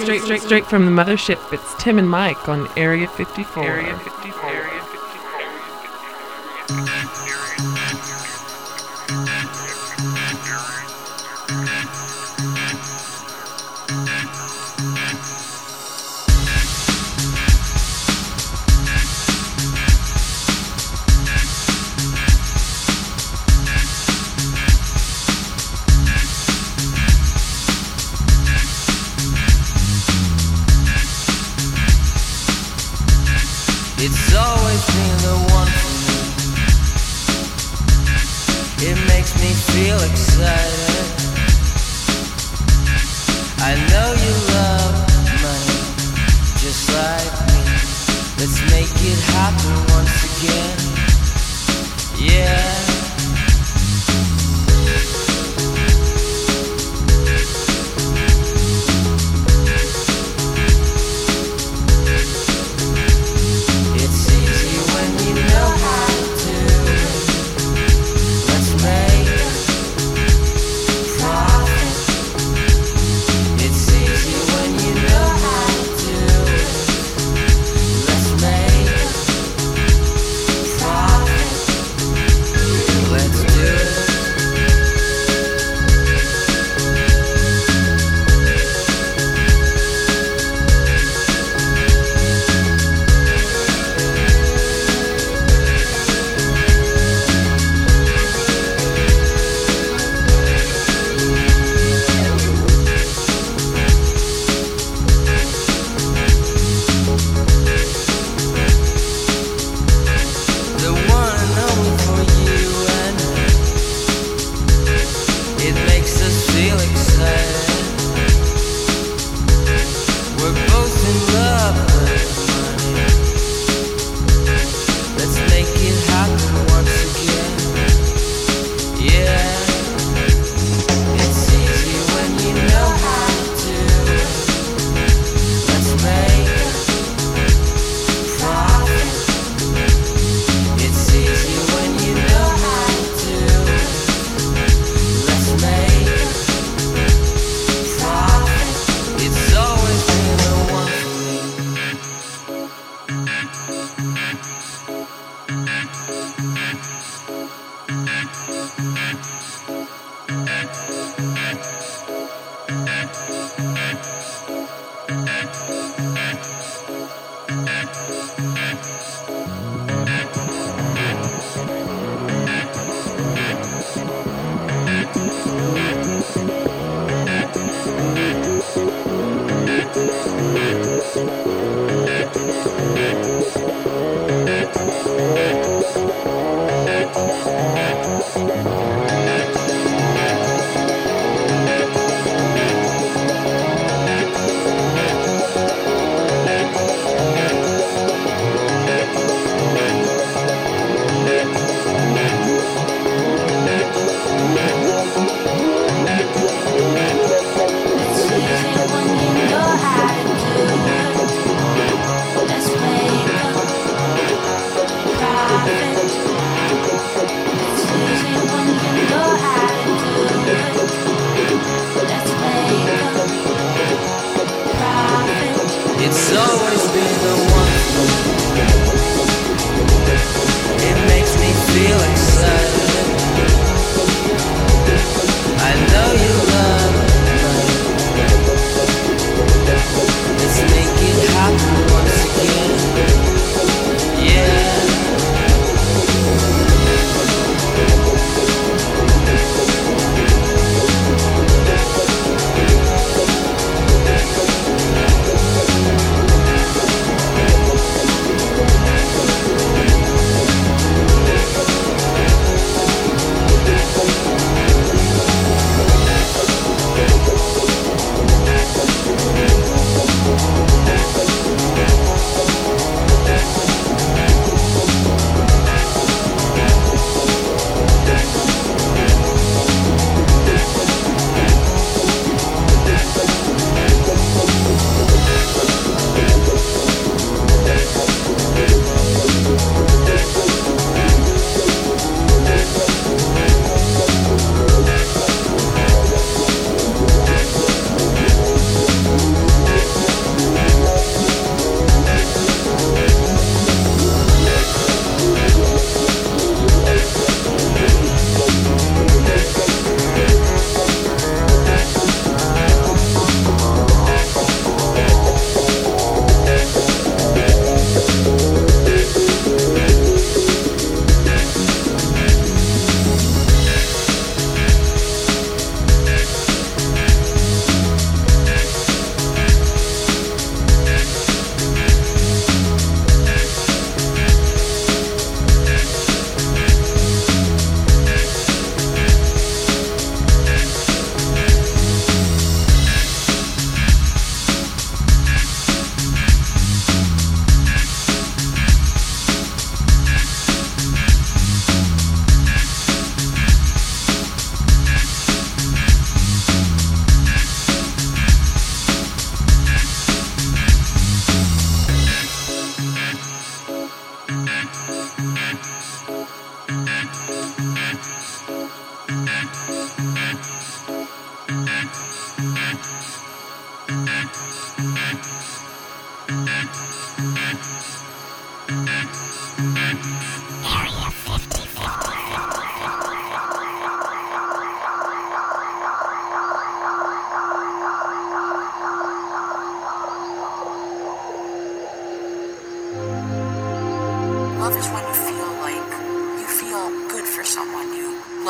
straight from the mothership. It's Tim and Mike on Area 54. Area 54. Area 54. It's always been the one for me. It makes me feel excited. I know you love money just like me. Let's make it happen once again. Yeah.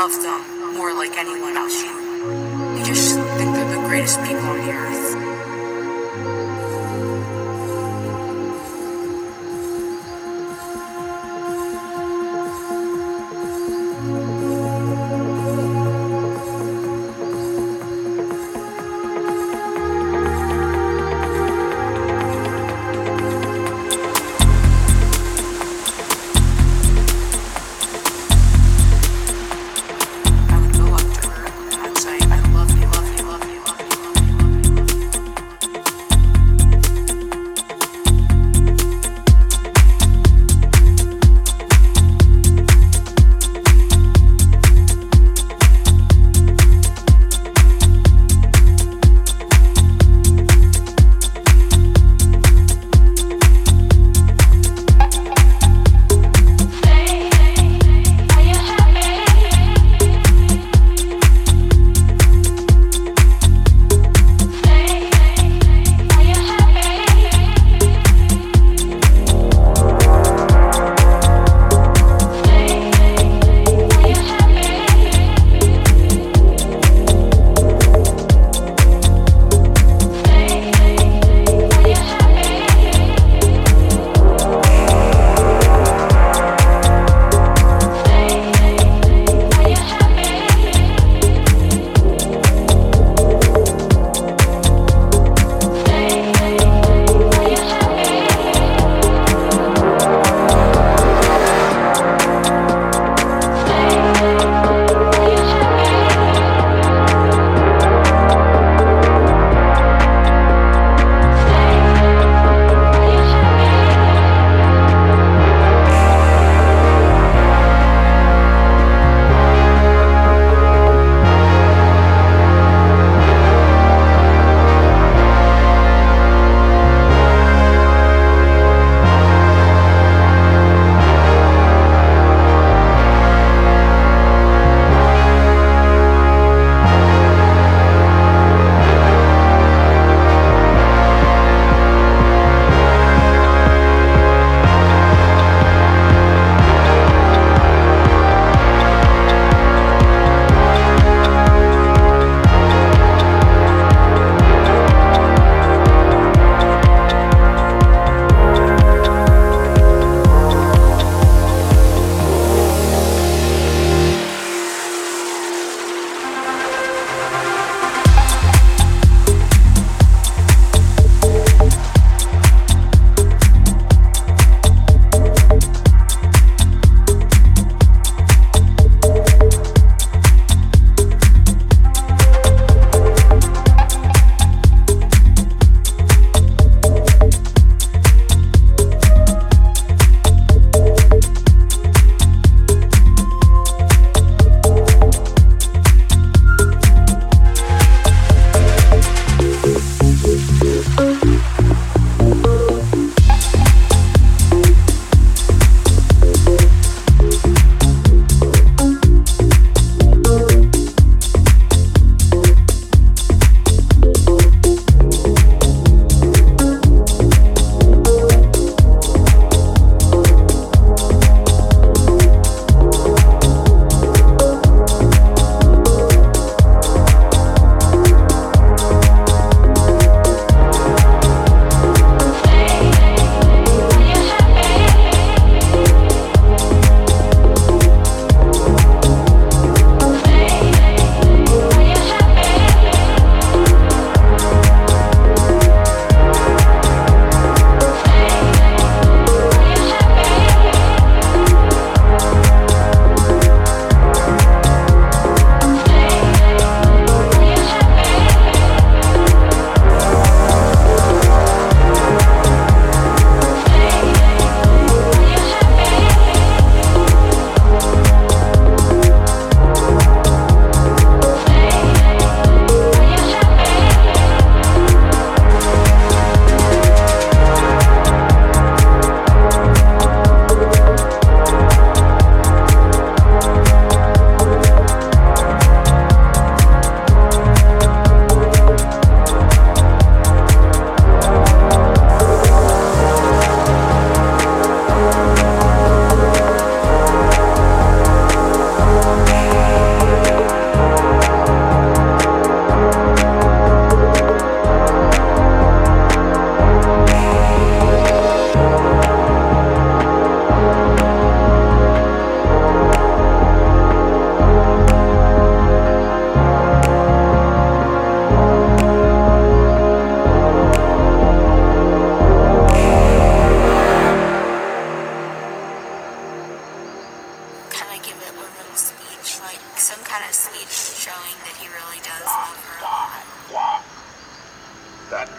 love them more like anyone else. You just think they're the greatest people on the earth. I would go up to her and I'd say, I love you, love you, love you, love you, love you, love you.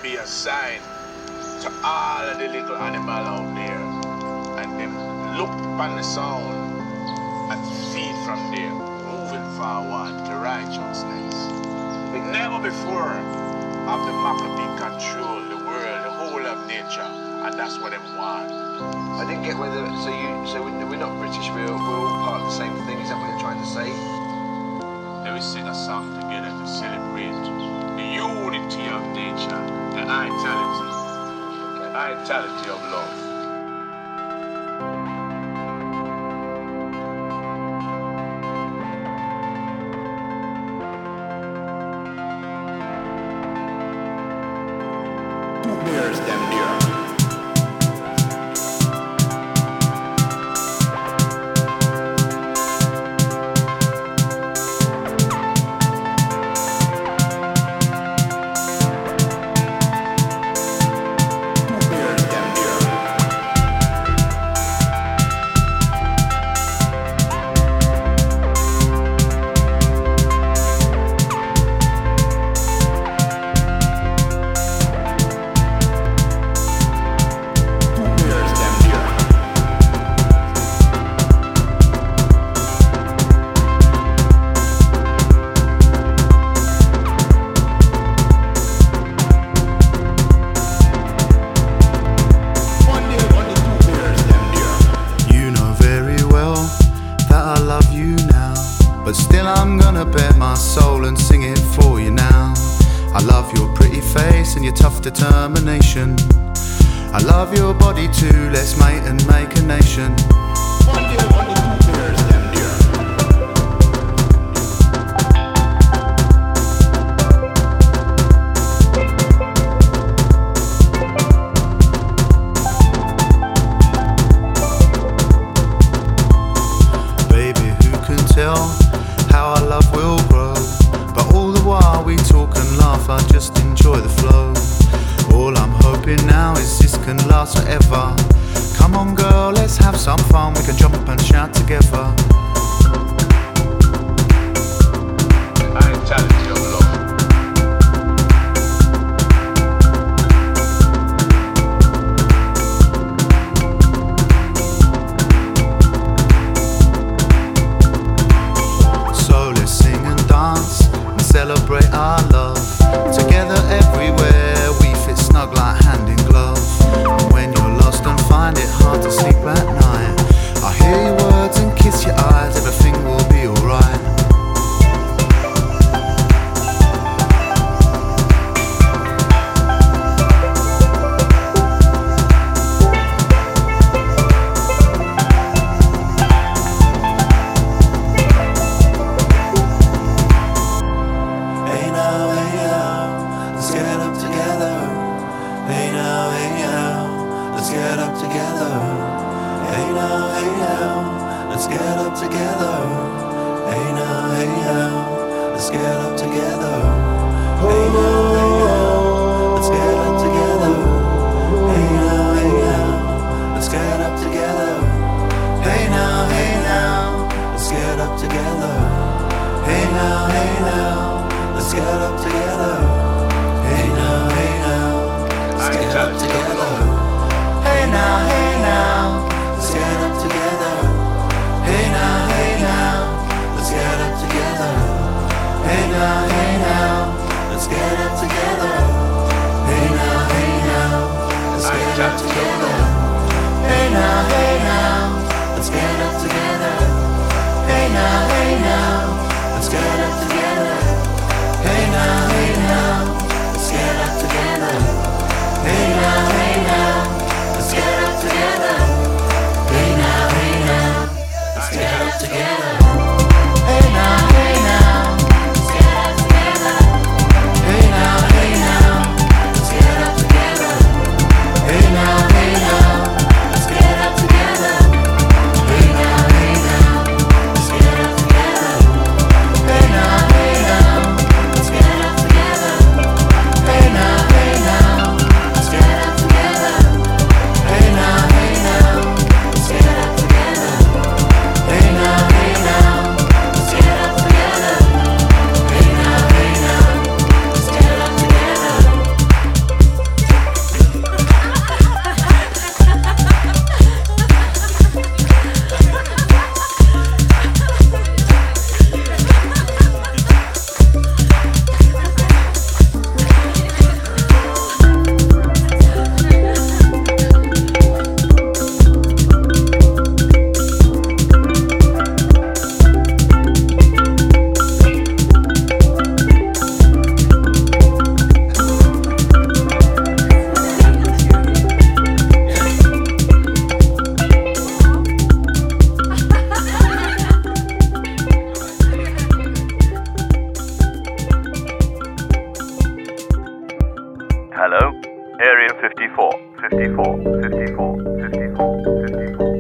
be a sign to all of the little animal out there. And them look upon the sound and feed from there, moving forward to righteousness. But never before have the Maccabee control the world, the whole of nature, and that's what they want. I didn't get whether, so we're not British, we're all part of the same thing, is that what you're trying to say? They will sing a song together to celebrate the unity of nature, the vitality of love. There's them dear. But still I'm gonna bare my soul and sing it for you now. I love your pretty face and your tough determination. I love your body too, let's mate and make a nation. Baby, who can tell how our love will grow? But all the while we talk and laugh, I just enjoy the flow. All I'm hoping now is this can last forever. Come on girl, let's have some fun, we can jump up and shout together. Vitality of love. So let's sing and dance and celebrate our love. Together everywhere we fit snug like hand in glove. And when you're lost and find it hard to sleep at night, I hear your words and kiss your eyes, everything will be alright. Hey now, let's get up together. Hey now, let's get up together. Hey now, let's get up together. Hey now, let's get up together. Hey now, let's get up together. Hey now, let's get up together. Hey now, let's get up together. Hey now, let's get up together. Hey now, let's get up together. Hey now, let's get up together. Hey now, let's get up together. Hey now, let's get Hello? Area 54, 54, 54, 54, 54,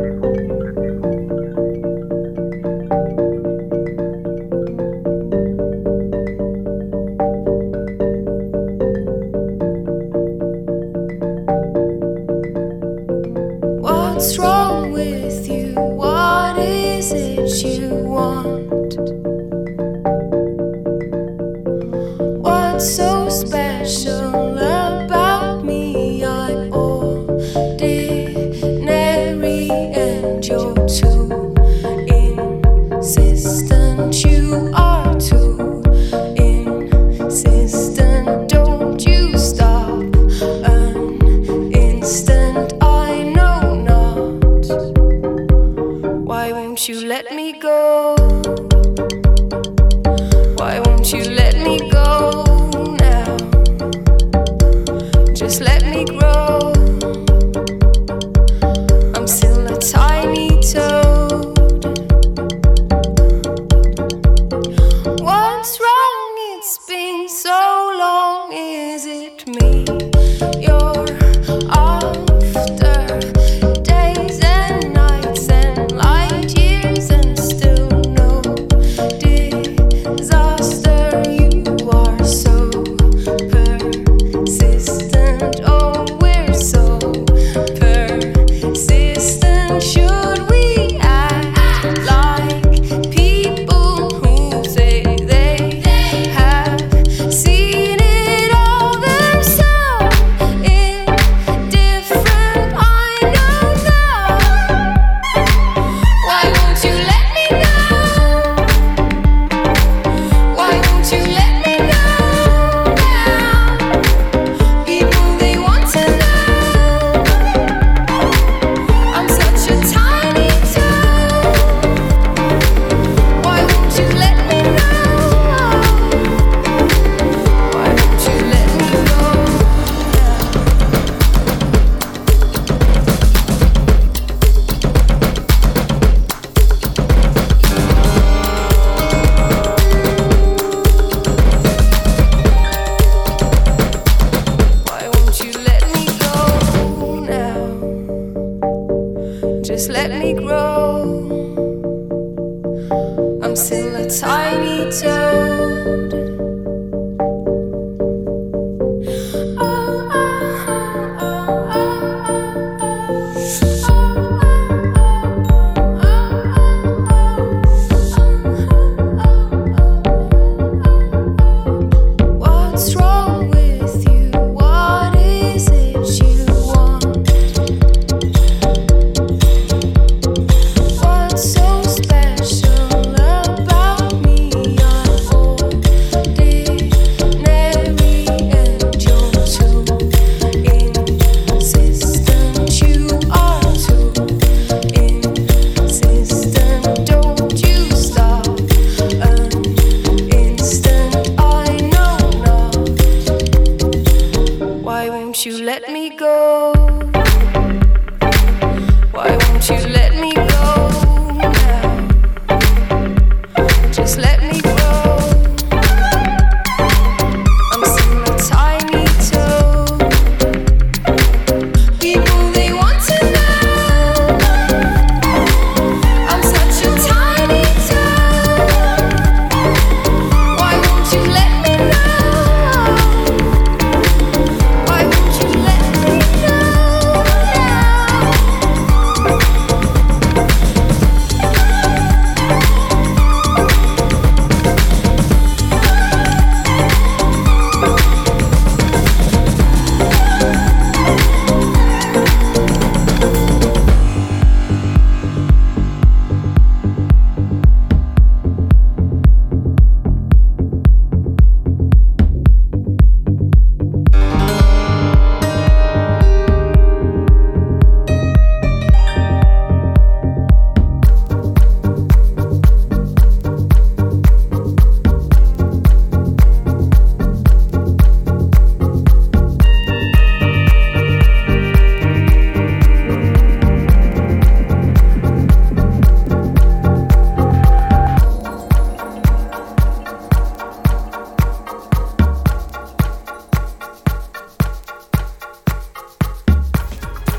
54. What's wrong with you? What is it you want? What's so special about me? I'm ordinary and you're too insistent. You are too insistent. Don't you stop an instant. I know not. Why won't you let me go? Why won't you let me go now? Just let me grow. I'm still a tiny toad. What's wrong? It's been so long. Is it me you're after? Days and nights and light years and still no disaster. You are so persistent. Oh, we're so persistent. Should we act like people who say they have seen it all themselves? Indifferent, I know now. Why won't you let me know? Why won't you let me know now? People, they want to know. I'm such a tiny toad. Why won't you let me know? Why won't you let me know Why won't you let me go now? Just let me grow. I'm still a tiny toad. What's wrong with you? What is it you want? What's so special about me? I'm ordinary and you're too insistent. You are too insistent. Don't you stop an instant. I know not. Why won't you let me go? Why won't you let me go now? Just let me grow. I'm still a tiny toad. People, they want to know. I'm such a tiny toad. Why won't you let me know? Why won't you let me know?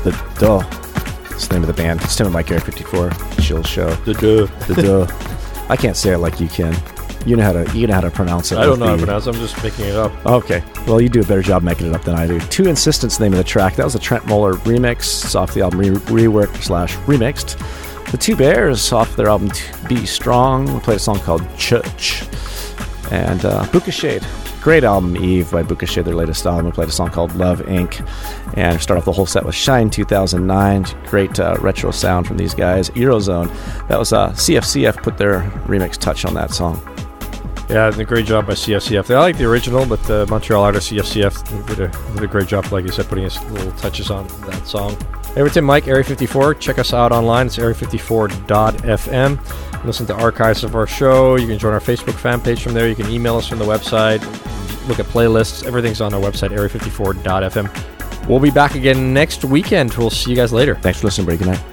The Duh. It's the name of the band. It's Tim and Mike, Area 54. Chill show. The Duh. The Duh. I can't say it like you can. You know how to pronounce it. I don't know how to pronounce it. I'm just making it up. Okay. Well, you do a better job making it up than I do. Too Insistent's the name of the track. That was a Trent Moeller remix. It's off the album Reworked/Remixed. The Two Bears off their album Be Strong. We played a song called Church. And Buka Shade. Great album, Eve, by Buka Shade, their latest album. We played a song called Love Inc. And start off the whole set with Shine 2009. Great retro sound from these guys. Eurozone. That was CFCF put their remix touch on that song. Yeah, a great job by CFCF. I like the original, but the Montreal artist CFCF did a great job, like you said, putting his little touches on that song. Hey, we're Tim Mike, Area 54. Check us out online. It's area54.fm. Listen to archives of our show. You can join our Facebook fan page from there. You can email us from the website. Look at playlists. Everything's on our website, area54.fm. We'll be back again next weekend. We'll see you guys later. Thanks for listening, buddy. Good night.